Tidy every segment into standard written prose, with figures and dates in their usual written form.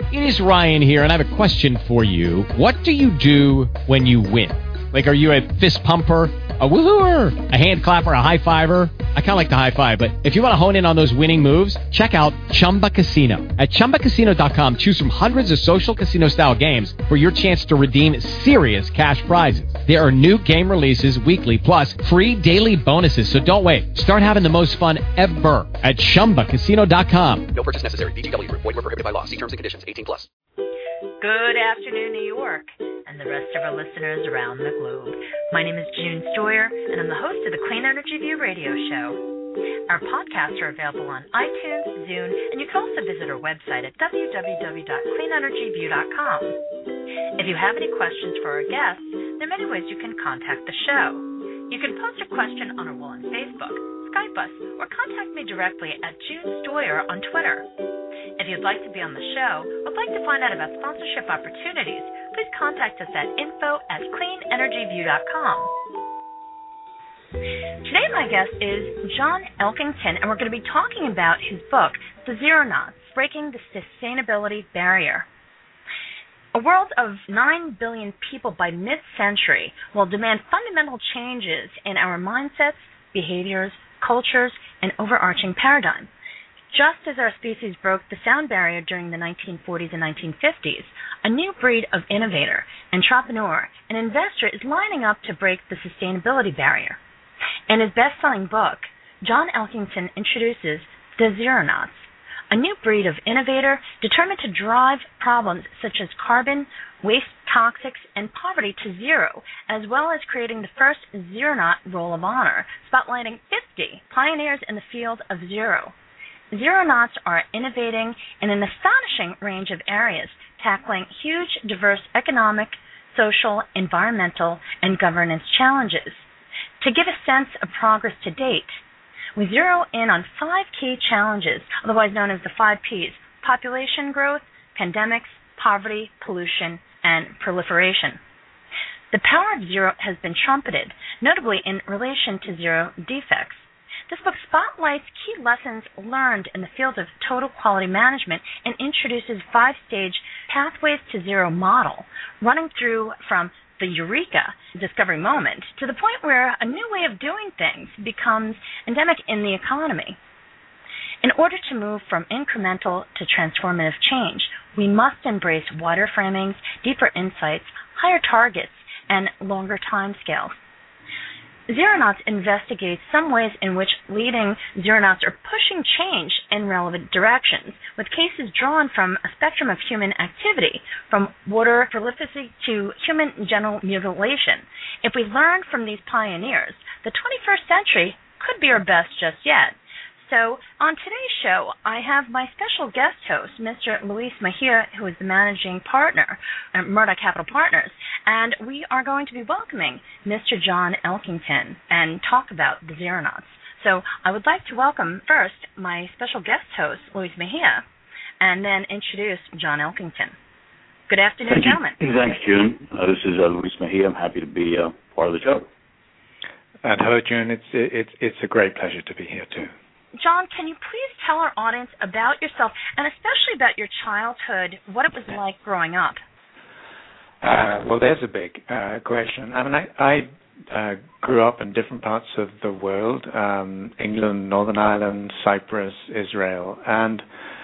It is Ryan here, and I have a question for you. What do you do when you win? Like, are you a fist pumper, a woohooer, a hand clapper, a high fiver? I kind of like the high five, but if you want to hone in on those winning moves, check out Chumba Casino. At ChumbaCasino.com, choose from hundreds of social casino-style games for your chance to redeem serious cash prizes. There are new game releases weekly, plus free daily bonuses, so don't wait. Start having the most fun ever at ChumbaCasino.com. No purchase necessary. VGW. Void where prohibited by law. See terms and conditions. 18+. Good afternoon, New York, and the rest of our listeners around the globe. My name is June Stoyer, and I'm the host of the Clean Energy View radio show. Our podcasts are available on iTunes, Zune, and you can also visit our website at www.cleanenergyview.com. If you have any questions for our guests, there are many ways you can contact the show. You can post a question on our wall on Facebook, Skype us, or contact me directly at June Stoyer on Twitter. If you'd like to be on the show or would like to find out about sponsorship opportunities, please contact us at info@cleanenergyview.com. Today my guest is John Elkington, and we're going to be talking about his book, The Zeronauts, Breaking the Sustainability Barrier. A world of 9 billion people by mid-century will demand fundamental changes in our mindsets, behaviors, cultures, and overarching paradigm. Just as our species broke the sound barrier during the 1940s and 1950s, a new breed of innovator, entrepreneur, and investor is lining up to break the sustainability barrier. In his best-selling book, John Elkington introduces the Zeronauts, a new breed of innovator determined to drive problems such as carbon, waste, toxics, and poverty to zero, as well as creating the first Zeronaut Roll of Honor, spotlighting 50 pioneers in the field of zero. Zeronauts are innovating in an astonishing range of areas, tackling huge, diverse economic, social, environmental, and governance challenges. To give a sense of progress to date, we zero in on 5 key challenges, otherwise known as the 5 Ps: population growth, pandemics, poverty, pollution, and proliferation. The power of zero has been trumpeted, notably in relation to zero defects. This book spotlights key lessons learned in the field of total quality management and introduces 5-stage Pathways to Zero model, running through from the eureka discovery moment to the point where a new way of doing things becomes endemic in the economy. In order to move from incremental to transformative change, we must embrace wider framings, deeper insights, higher targets, and longer timescales. Zeronauts investigates some ways in which leading Zeronauts are pushing change in relevant directions, with cases drawn from a spectrum of human activity, from water prolificity to human genital mutilation. If we learn from these pioneers, the 21st century could be our best just yet. So, on today's show, I have my special guest host, Mr. Luis Mejia, who is the managing partner at Murdoch Capital Partners, and we are going to be welcoming Mr. John Elkington and talk about the Zeronauts. So, I would like to welcome first my special guest host, Luis Mejia, and then introduce John Elkington. Good afternoon, gentlemen. Thanks, June. This is Luis Mejia. I'm happy to be part of the show. And hello, June. It's a great pleasure to be here too. John, can you please tell our audience about yourself, and especially about your childhood, what it was like growing up? Well, there's a big question. I mean, I grew up in different parts of the world, England, Northern Ireland, Cyprus, Israel, and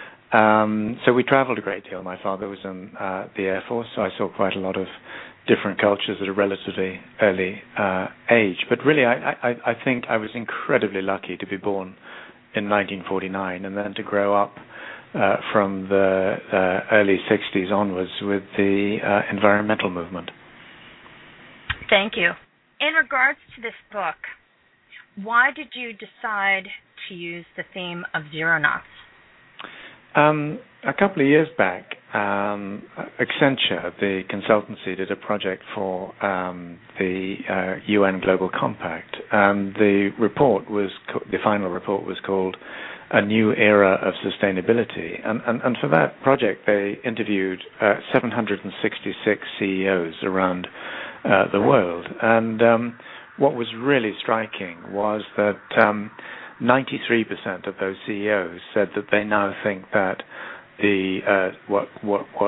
so we traveled a great deal. My father was in the Air Force, so I saw quite a lot of different cultures at a relatively early age. But really, I think I was incredibly lucky to be born in 1949, and then to grow up from the early 60s onwards with the environmental movement. Thank you. In regards to this book, why did you decide to use the theme of Zeronauts? A couple of years back, Accenture, the consultancy, did a project for the UN Global Compact, and the final report was called A New Era of Sustainability. And for that project, they interviewed 766 CEOs around the world. And what was really striking was that 93% of those CEOs said that they now think that what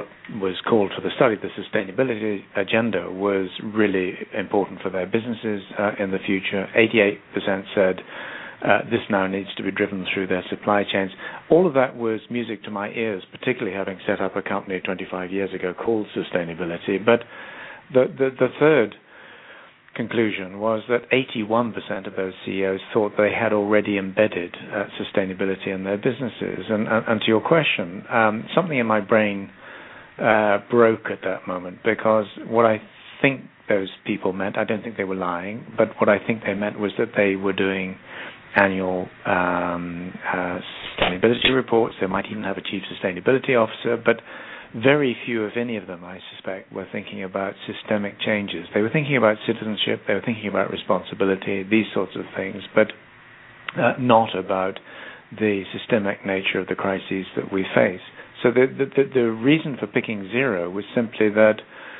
studied the sustainability agenda was really important for their businesses in the future. 88% said this now needs to be driven through their supply chains. All of that was music to my ears, particularly having set up a company 25 years ago called Sustainability. But the third conclusion was that 81% of those CEOs thought they had already embedded sustainability in their businesses. And to your question, something in my brain broke at that moment, because what I think those people meant, I don't think they were lying, but what I think they meant was that they were doing annual sustainability reports. They might even have a chief sustainability officer, but very few, if any of them, I suspect, were thinking about systemic changes. They were thinking about citizenship, they were thinking about responsibility, these sorts of things, but not about the systemic nature of the crises that we face. So the reason for picking zero was simply that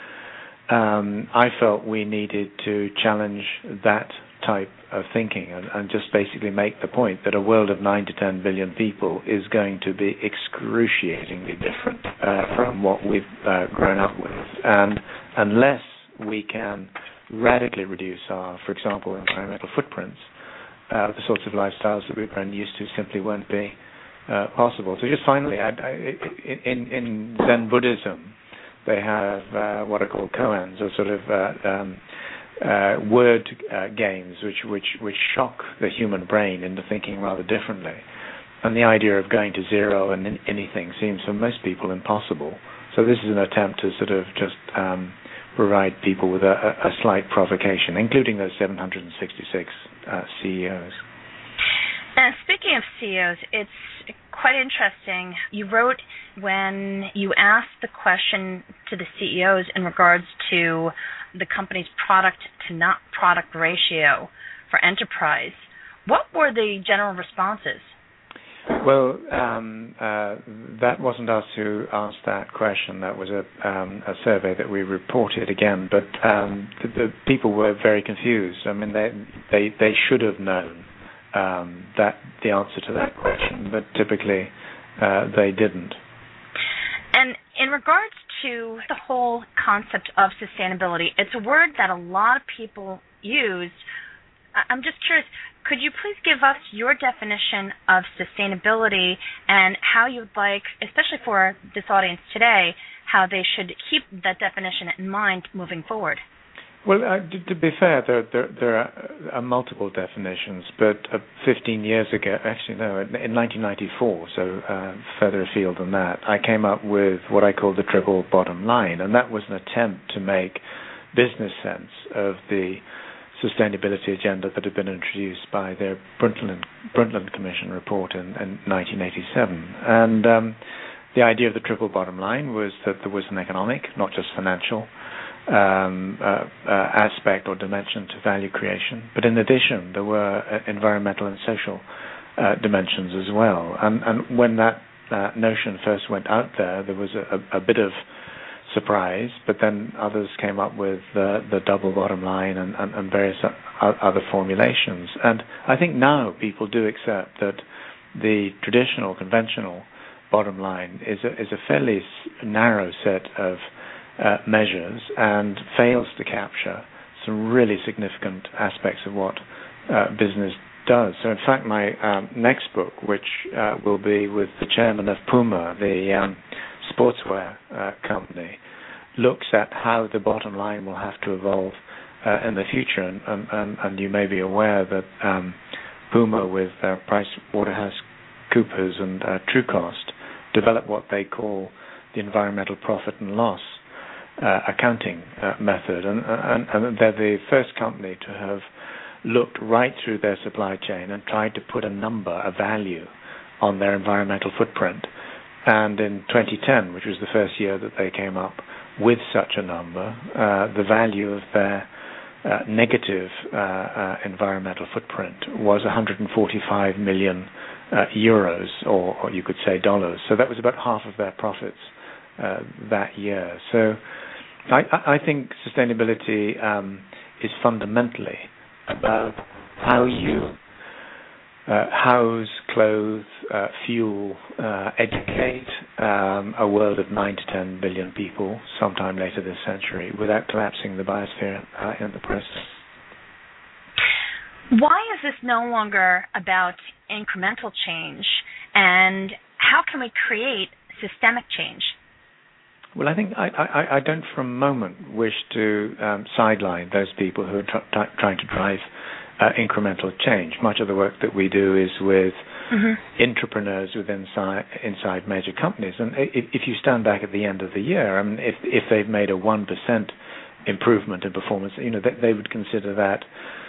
I felt we needed to challenge that type of thinking and just basically make the point that a world of 9 to 10 billion people is going to be excruciatingly different from what we've grown up with. And unless we can radically reduce our, for example, environmental footprints, the sorts of lifestyles that we've grown used to simply won't be possible. So just finally, in Zen Buddhism, they have what are called koans, or sort of word games which shock the human brain into thinking rather differently. And the idea of going to zero and anything seems for most people impossible. So this is an attempt to sort of just provide people with a slight provocation, including those 766 CEOs. And speaking of CEOs, it's quite interesting. You wrote when you asked the question to the CEOs in regards to the company's product to not product ratio for enterprise, what were the general responses? Well, that wasn't us who asked that question. That was a survey that we reported again. But the people were very confused. I mean, they should have known that the answer to that question, but typically they didn't. And in regards to the whole concept of sustainability, it's a word that a lot of people use. I'm just curious, could you please give us your definition of sustainability and how you'd like, especially for this audience today, how they should keep that definition in mind moving forward? Well, to be fair, there are multiple definitions, but 15 years ago, actually no, in 1994, so further afield than that, I came up with what I call the triple bottom line, and that was an attempt to make business sense of the sustainability agenda that had been introduced by the Brundtland Commission report in 1987. And the idea of the triple bottom line was that there was an economic, not just financial, aspect or dimension to value creation, but in addition there were environmental and social dimensions as well. And when that notion first went out there was a bit of surprise, but then others came up with the double bottom line and various other formulations. And I think now people do accept that the traditional, conventional bottom line is a fairly narrow set of measures and fails to capture some really significant aspects of what business does. So in fact, my next book, which will be with the chairman of Puma, the sportswear company, looks at how the bottom line will have to evolve in the future. And you may be aware that Puma with PricewaterhouseCoopers and Trucost developed what they call the environmental profit and loss accounting method, and they're the first company to have looked right through their supply chain and tried to put a number, a value, on their environmental footprint. And in 2010, which was the first year that they came up with such a number, the value of their negative environmental footprint was 145 million euros, or you could say dollars. So that was about half of their profits that year. So I think sustainability is fundamentally about how you house, clothe, fuel, educate a world of 9 to 10 billion people sometime later this century without collapsing the biosphere in the process. Why is this no longer about incremental change, and how can we create systemic change? Well, I think I don't for a moment wish to sideline those people who are trying to drive incremental change. Much of the work that we do is with entrepreneurs inside major companies, and if you stand back at the end of the year, I mean, if they've made a 1% improvement in performance, they would consider that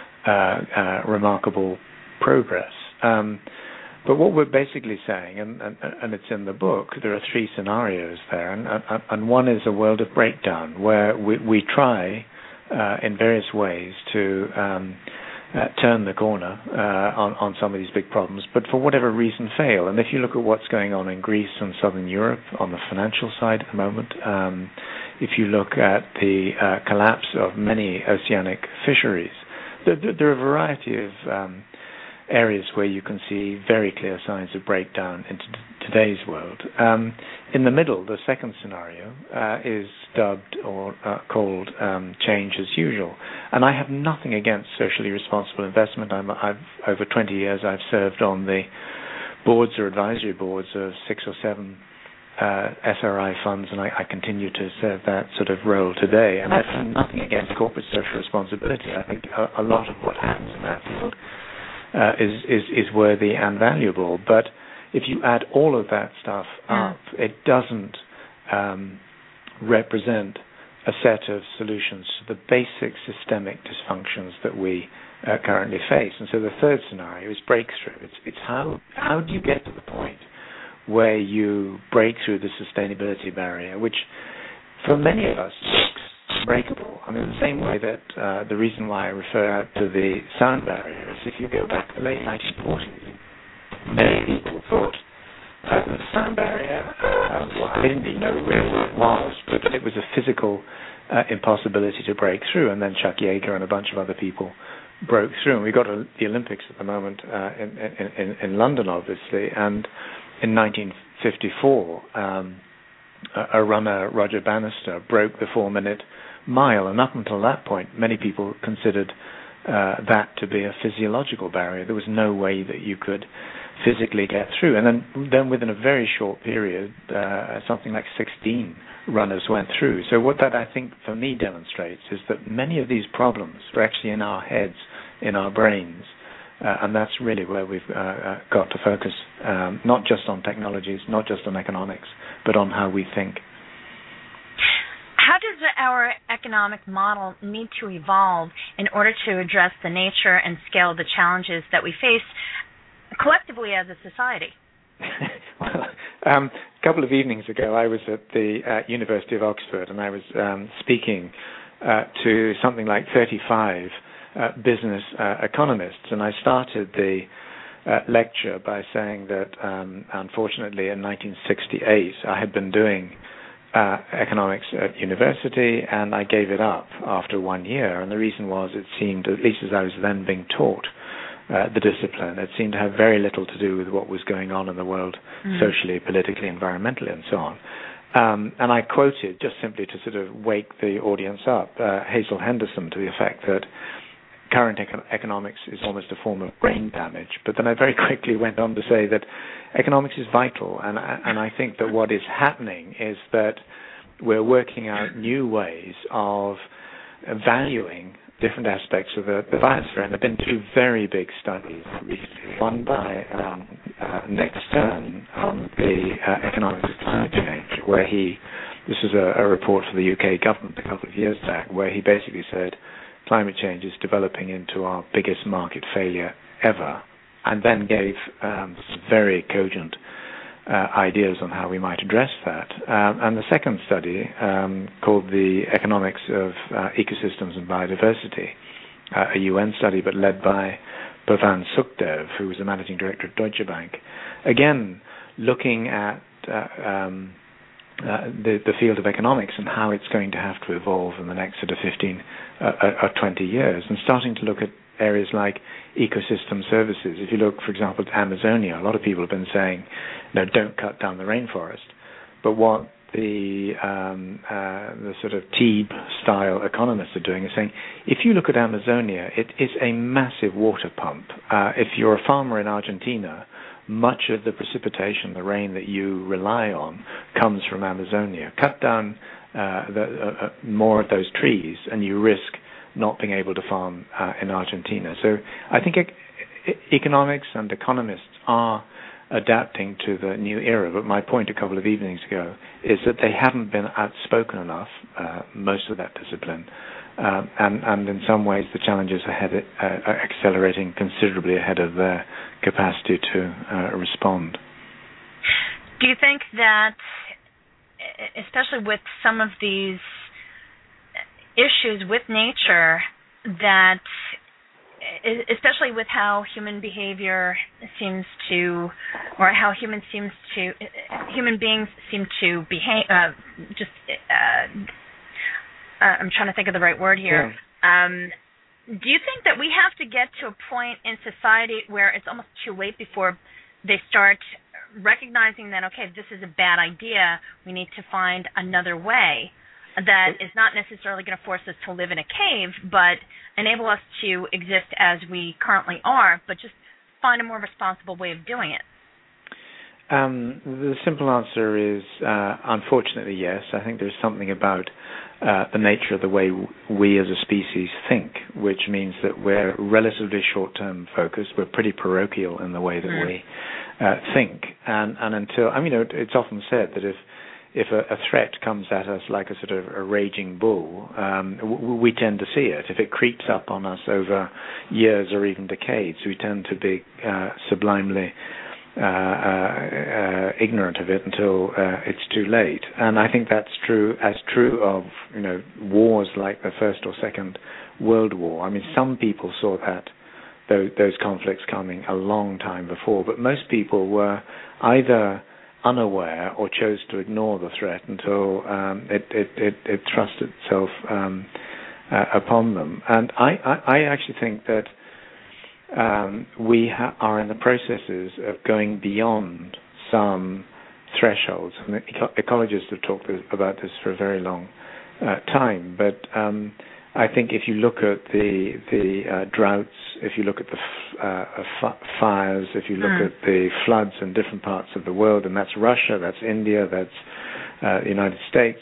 remarkable progress. But what we're basically saying, and it's in the book, there are 3 scenarios there, and one is a world of breakdown where we try in various ways to turn the corner on some of these big problems, but for whatever reason fail. And if you look at what's going on in Greece and Southern Europe on the financial side at the moment, if you look at the collapse of many oceanic fisheries, there are a variety of areas where you can see very clear signs of breakdown in today's world. In the middle, the second scenario is dubbed or called change as usual. And I have nothing against socially responsible investment. I've over 20 years I've served on the boards or advisory boards of 6 or 7 SRI funds, and I continue to serve that sort of role today. And I have nothing against corporate social responsibility. I think a lot of what happens in that field is worthy and valuable. But if you add all of that stuff up, it doesn't represent a set of solutions to the basic systemic dysfunctions that we currently face. And so the third scenario is breakthrough. It's how do you get to the point where you break through the sustainability barrier, which for many of us looks breakable. I mean, the same way that the reason why I refer to the sound barrier is if you go back to the late 1940s, many people thought the sound barrier, they didn't even know really what it was, but it was a physical impossibility to break through. And then Chuck Yeager and a bunch of other people broke through. And we've got the Olympics at the moment in London, obviously. And in 1954, a runner, Roger Bannister, broke the 4-minute mile. And up until that point, many people considered that to be a physiological barrier. There was no way that you could physically get through. And then within a very short period, something like 16 runners went through. So what that, I think, for me demonstrates is that many of these problems are actually in our heads, in our brains, and that's really where we've got to focus, not just on technologies, not just on economics, but on how we think. How does our economic model need to evolve in order to address the nature and scale of the challenges that we face collectively as a society? Well, a couple of evenings ago, I was at the University of Oxford, and I was speaking to something like 35 business economists, and I started the lecture by saying that, unfortunately, in 1968, I had been doing economics at university, and I gave it up after 1 year, and the reason was it seemed, at least as I was then being taught, the discipline, it seemed to have very little to do with what was going on in the world socially, politically, environmentally, and so on. And I quoted, just simply to sort of wake the audience up, Hazel Henderson, to the effect that current economics is almost a form of brain damage. But then I very quickly went on to say that economics is vital, and I think that what is happening is that we're working out new ways of valuing different aspects of the biosphere. And there have been 2 very big studies recently, one by Nick Stern on the economics of climate change, where this is a report for the UK government a couple of years back, where he basically said climate change is developing into our biggest market failure ever, and then gave some very cogent ideas on how we might address that. And the second study, called the Economics of Ecosystems and Biodiversity, a UN study but led by Pavan Sukhdev, who was the managing director of Deutsche Bank, again looking at the field of economics and how it's going to have to evolve in the next sort of 15 or 20 years, and starting to look at areas like ecosystem services. If you look, for example, at Amazonia, a lot of people have been saying, no, don't cut down the rainforest. But what the sort of Teeb-style economists are doing is saying, if you look at Amazonia, it is a massive water pump. If you're a farmer in Argentina, much of the precipitation, the rain that you rely on, comes from Amazonia. Cut down more of those trees, and you risk not being able to farm in Argentina. So I think economics and economists are adapting to the new era. But my point a couple of evenings ago is that they haven't been outspoken enough, most of that discipline. And in some ways, the challenges ahead are accelerating considerably ahead of their capacity to respond. Do you think that, especially with some of these issues with nature, that especially with how human behavior seems to, or how human beings seem to behave, I'm trying to think of the right word here. Yeah. Do you think that we have to get to a point in society where it's almost too late before they start recognizing that, okay, this is a bad idea, we need to find another way that is not necessarily going to force us to live in a cave, but enable us to exist as we currently are, but just find a more responsible way of doing it? The simple answer is, unfortunately, yes. I think there's something about the nature of the way we as a species think, which means that we're relatively short-term focused. We're pretty parochial in the way that we think. And until, it's often said that if a threat comes at us like a sort of a raging bull, we tend to see it. If it creeps up on us over years or even decades, we tend to be sublimely ignorant of it until it's too late. And I think that's true of wars like the First or Second World War. I mean, some people saw those conflicts coming a long time before, but most people were either unaware or chose to ignore the threat until it thrust itself upon them. And I actually think that we are in the processes of going beyond some thresholds. And ecologists have talked about this for a very long time. But I think if you look at the droughts, if you look at the fires, if you look at the floods in different parts of the world, and that's Russia, that's India, that's the United States,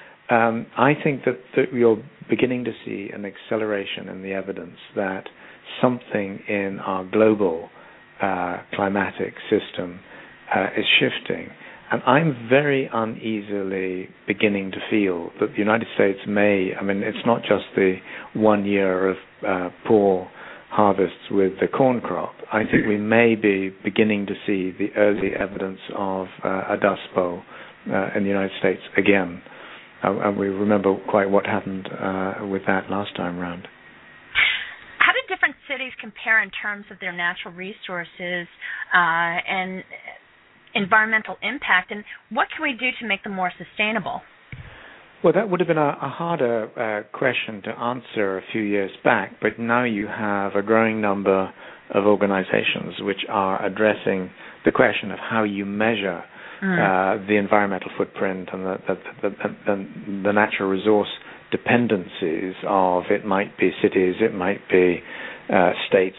I think that you're beginning to see an acceleration in the evidence that something in our global climatic system is shifting. And I'm very uneasily beginning to feel that the United States it's not just the 1 year of poor harvests with the corn crop. I think we may be beginning to see the early evidence of a dust bowl in the United States again. And we remember quite what happened with that last time round. How do different cities compare in terms of their natural resources and environmental impact, and what can we do to make them more sustainable? Well, that would have been a harder question to answer a few years back, but now you have a growing number of organizations which are addressing the question of how you measure the environmental footprint and the natural resource dependencies of, it might be cities, it might be states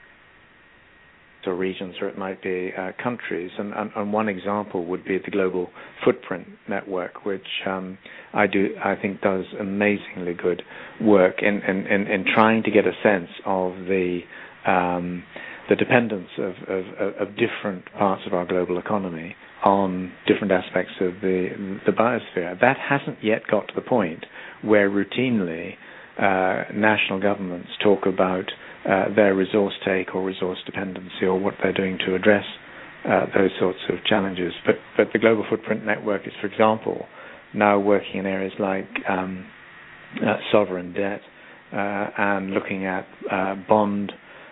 or regions, or it might be countries. And one example would be the Global Footprint Network, which I think does amazingly good work in trying to get a sense of the dependence of different parts of our global economy on different aspects of the biosphere. That hasn't yet got to the point where routinely national governments talk about their resource take or resource dependency or what they're doing to address those sorts of challenges. But the Global Footprint Network is, for example, now working in areas like sovereign debt and looking at bond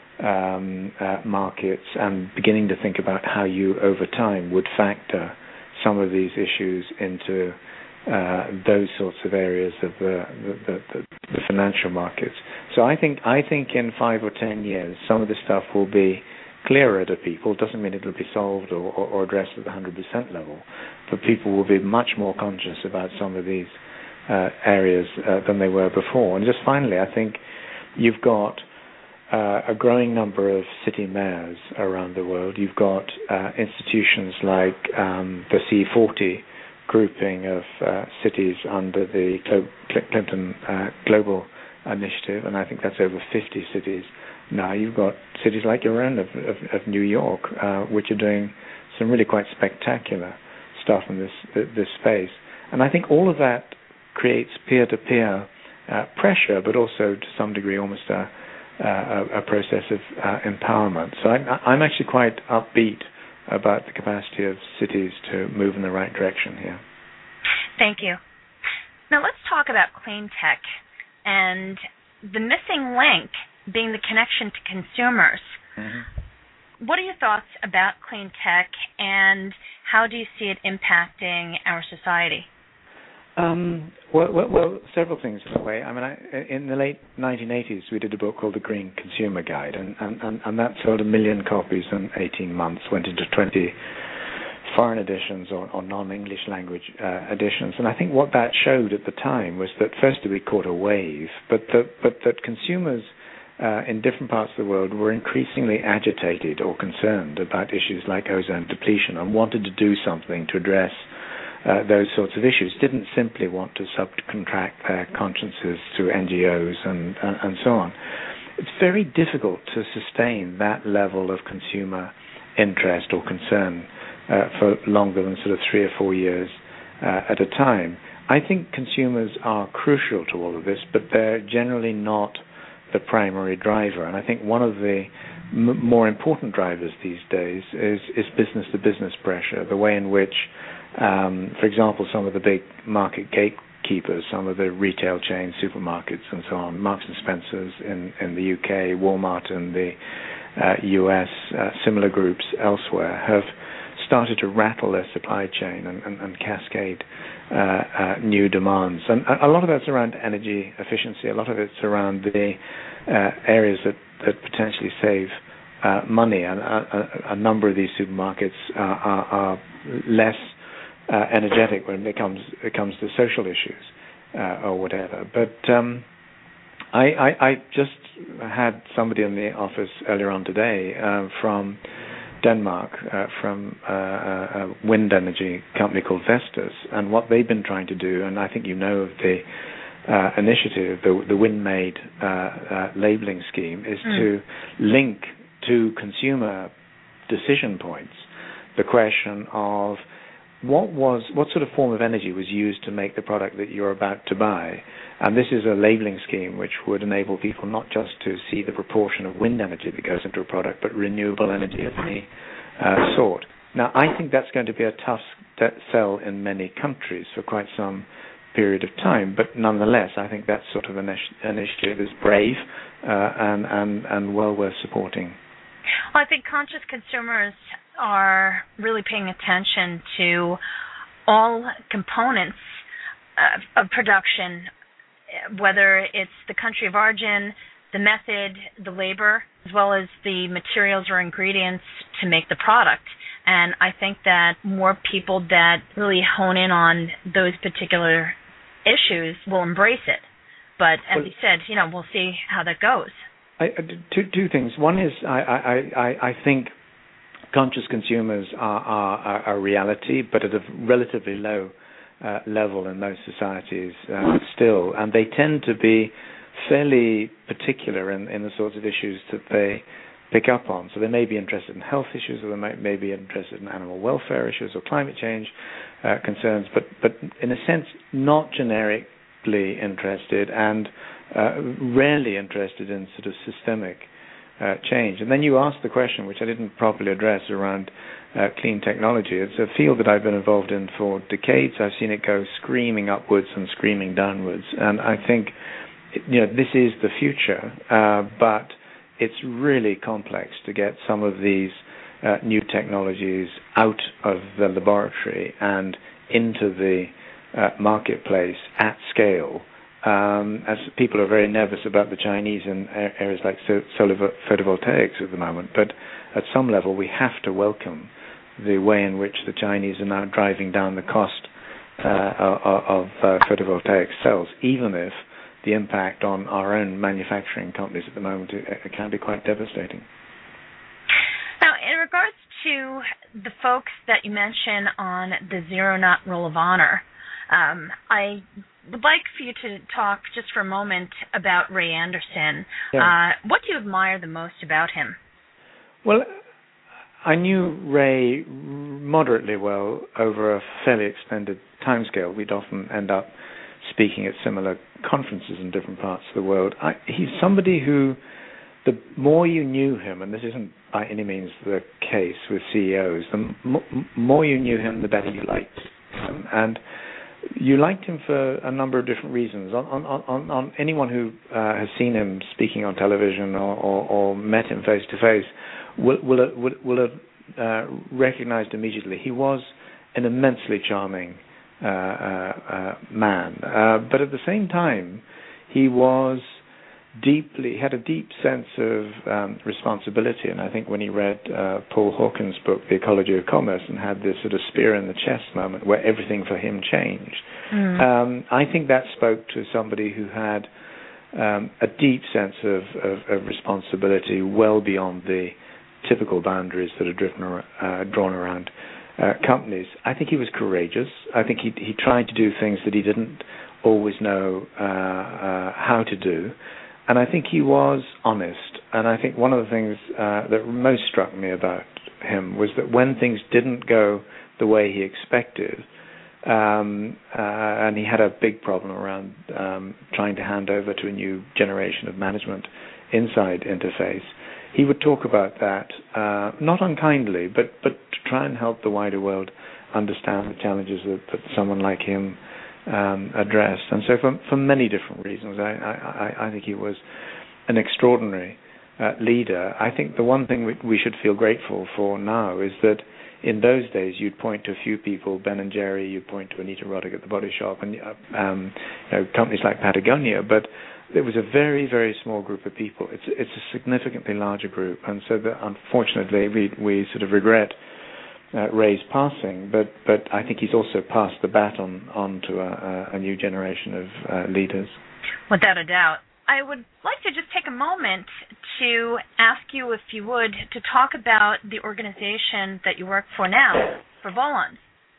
markets and beginning to think about how you, over time, would factor some of these issues into those sorts of areas of the the financial markets. So I think in 5 or 10 years, some of this stuff will be clearer to people. Doesn't mean it'll be solved or addressed at the 100% level, but people will be much more conscious about some of these areas than they were before. And just finally, I think you've got a growing number of city mayors around the world. You've got institutions like the C40 grouping of cities under the Clinton Global Initiative, and I think that's over 50 cities now. You've got cities like your own of New York, which are doing some really quite spectacular stuff in this space. And I think all of that creates peer-to-peer pressure, but also to some degree almost a process of empowerment. So I'm actually quite upbeat about the capacity of cities to move in the right direction here. Thank you. Now let's talk about clean tech and the missing link being the connection to consumers. Mm-hmm. What are your thoughts about clean tech, and how do you see it impacting our society? Well, several things in a way. I mean, in the late 1980s, we did a book called The Green Consumer Guide, and that sold 1 million copies in 18 months, went into 20 foreign editions or non-English language editions. And I think what that showed at the time was that firstly we caught a wave, but that consumers in different parts of the world were increasingly agitated or concerned about issues like ozone depletion and wanted to do something to address those sorts of issues, didn't simply want to subcontract their consciences to NGOs and so on. It's very difficult to sustain that level of consumer interest or concern for longer than sort of 3 or 4 years at a time. I think consumers are crucial to all of this, but they're generally not the primary driver. And I think one of the more important drivers these days is business-to-business pressure, the way in which for example, some of the big market gatekeepers, some of the retail chains, supermarkets and so on, Marks and Spencer's in the UK, Walmart in the US, similar groups elsewhere, have started to rattle their supply chain and cascade new demands. And a lot of that's around energy efficiency, a lot of it's around the areas that potentially save money. And a number of these supermarkets are less energetic when it comes to social issues or whatever. But I just had somebody in the office earlier on today from Denmark, from a wind energy company called Vestas, and what they've been trying to do, and I think you know of the initiative, the WindMade labeling scheme, is to link to consumer decision points the question of what sort of form of energy was used to make the product that you're about to buy. And this is a labeling scheme which would enable people not just to see the proportion of wind energy that goes into a product, but renewable energy of any sort. Now, I think that's going to be a tough sell in many countries for quite some period of time, but nonetheless, I think that sort of initiative is brave and well worth supporting. Well, I think conscious consumers are really paying attention to all components of production, whether it's the country of origin, the method, the labor, as well as the materials or ingredients to make the product. And I think that more people that really hone in on those particular issues will embrace it. But as you said, we'll see how that goes. Two things. One is I think conscious consumers are a reality, but at a relatively low level in most societies still, and they tend to be fairly particular in the sorts of issues that they pick up on. So they may be interested in health issues, or they may be interested in animal welfare issues or climate change concerns, but in a sense not generically interested and rarely interested in sort of systemic change. And then you asked the question, which I didn't properly address, around clean technology. It's a field that I've been involved in for decades. I've seen it go screaming upwards and screaming downwards. And I think, this is the future, but it's really complex to get some of these new technologies out of the laboratory and into the marketplace at scale as people are very nervous about the Chinese in areas like solar photovoltaics at the moment. But at some level, we have to welcome the way in which the Chinese are now driving down the cost of photovoltaic cells, even if the impact on our own manufacturing companies at the moment can be quite devastating. Now, in regards to the folks that you mention on the Zero Knot Roll of Honor, I would like for you to talk just for a moment about Ray Anderson. Yeah. What do you admire the most about him? Well, I knew Ray moderately well over a fairly extended timescale. We'd often end up speaking at similar conferences in different parts of the world. He's somebody who, the more you knew him, and this isn't by any means the case with CEOs, the more you knew him, the better you liked him. And you liked him for a number of different reasons. On anyone who has seen him speaking on television or met him face to face will have recognized immediately he was an immensely charming man, but at the same time he had a deep sense of responsibility. And I think when he read Paul Hawken's book, The Ecology of Commerce, and had this sort of spear in the chest moment where everything for him changed, I think that spoke to somebody who had a deep sense of responsibility well beyond the typical boundaries that are drawn around companies. I think he was courageous. I think he tried to do things that he didn't always know how to do. And I think he was honest. And I think one of the things that most struck me about him was that when things didn't go the way he expected, and he had a big problem around trying to hand over to a new generation of management inside Interface, he would talk about that, not unkindly, but to try and help the wider world understand the challenges that someone like him addressed. And so for many different reasons, I think he was an extraordinary leader. I think the one thing we should feel grateful for now is that in those days you'd point to a few people, Ben & Jerry, you'd point to Anita Roddick at the Body Shop, and companies like Patagonia, but it was a very, very small group of people. It's a significantly larger group, and so that unfortunately we sort of regret Ray's passing, but I think he's also passed the baton on to a new generation of leaders. Without a doubt. I would like to just take a moment to ask you, if you would, to talk about the organization that you work for now, for Volans.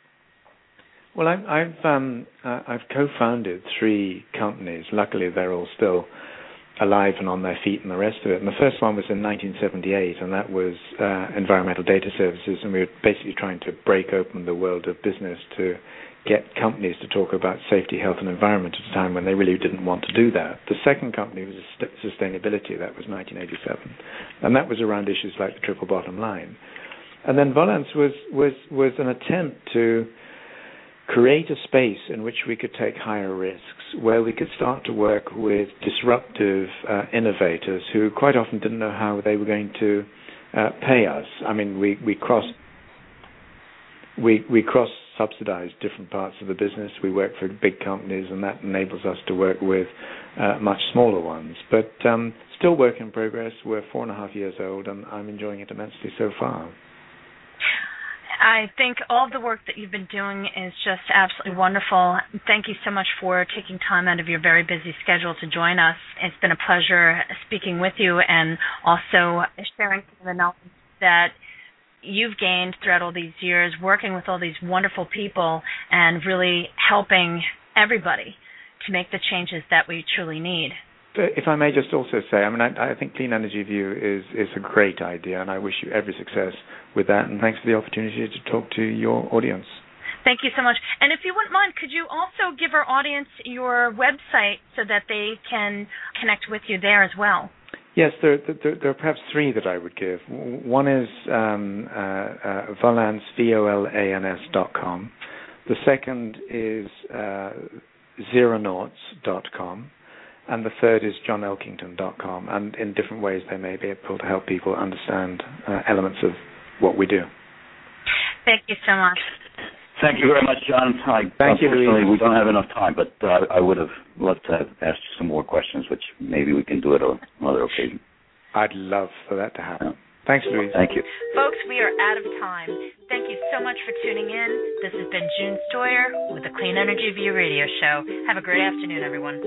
Well, I've co-founded 3 companies. Luckily, they're all still alive and on their feet and the rest of it. And the first one was in 1978, and that was Environmental Data Services, and we were basically trying to break open the world of business to get companies to talk about safety, health, and environment at a time when they really didn't want to do that. The second company was Sustainability. That was 1987, and that was around issues like the triple bottom line. And then Volans was an attempt to create a space in which we could take higher risks, where we could start to work with disruptive innovators who quite often didn't know how they were going to pay us. I mean, we cross-subsidize different parts of the business. We work for big companies, and that enables us to work with much smaller ones. But still work in progress. We're 4.5 years old, and I'm enjoying it immensely so far. I think all of the work that you've been doing is just absolutely wonderful. Thank you so much for taking time out of your very busy schedule to join us. It's been a pleasure speaking with you and also sharing some of the knowledge that you've gained throughout all these years, working with all these wonderful people and really helping everybody to make the changes that we truly need. If I may just also say, I think Clean Energy View is a great idea, and I wish you every success with that, and thanks for the opportunity to talk to your audience. Thank you so much. And if you wouldn't mind, could you also give our audience your website so that they can connect with you there as well? Yes, there are perhaps 3 that I would give. One is Volans, VOLANS.com. The second is zeronauts.com. And the third is johnelkington.com. And in different ways, they may be able to help people understand elements of what we do. Thank you so much. Thank you very much, John. Thank you, Luis. Unfortunately, we don't have enough time, but I would have loved to have asked you some more questions, which maybe we can do at another occasion. I'd love for that to happen. Yeah. Thanks, Luis. Thank you. Folks, we are out of time. Thank you so much for tuning in. This has been June Stoyer with the Clean Energy View Radio Show. Have a great afternoon, everyone.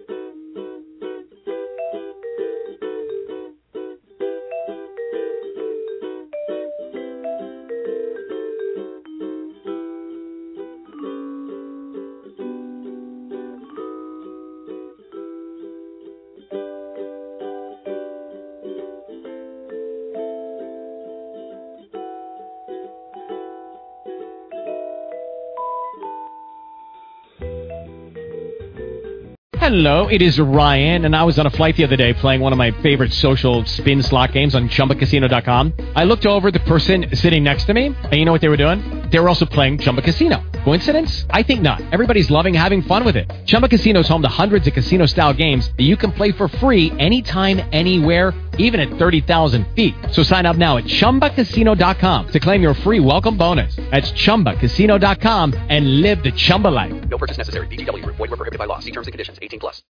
Hello, it is Ryan, and I was on a flight the other day playing one of my favorite social spin slot games on ChumbaCasino.com. I looked over at the person sitting next to me, and you know what they were doing? They were also playing Chumba Casino. Coincidence? I think not. Everybody's loving having fun with it. Chumba Casino is home to hundreds of casino-style games that you can play for free anytime, anywhere, even at 30,000 feet. So sign up now at ChumbaCasino.com to claim your free welcome bonus. That's ChumbaCasino.com and live the Chumba life. No purchase necessary. VGW. Void where prohibited by law. See terms and conditions. 18+.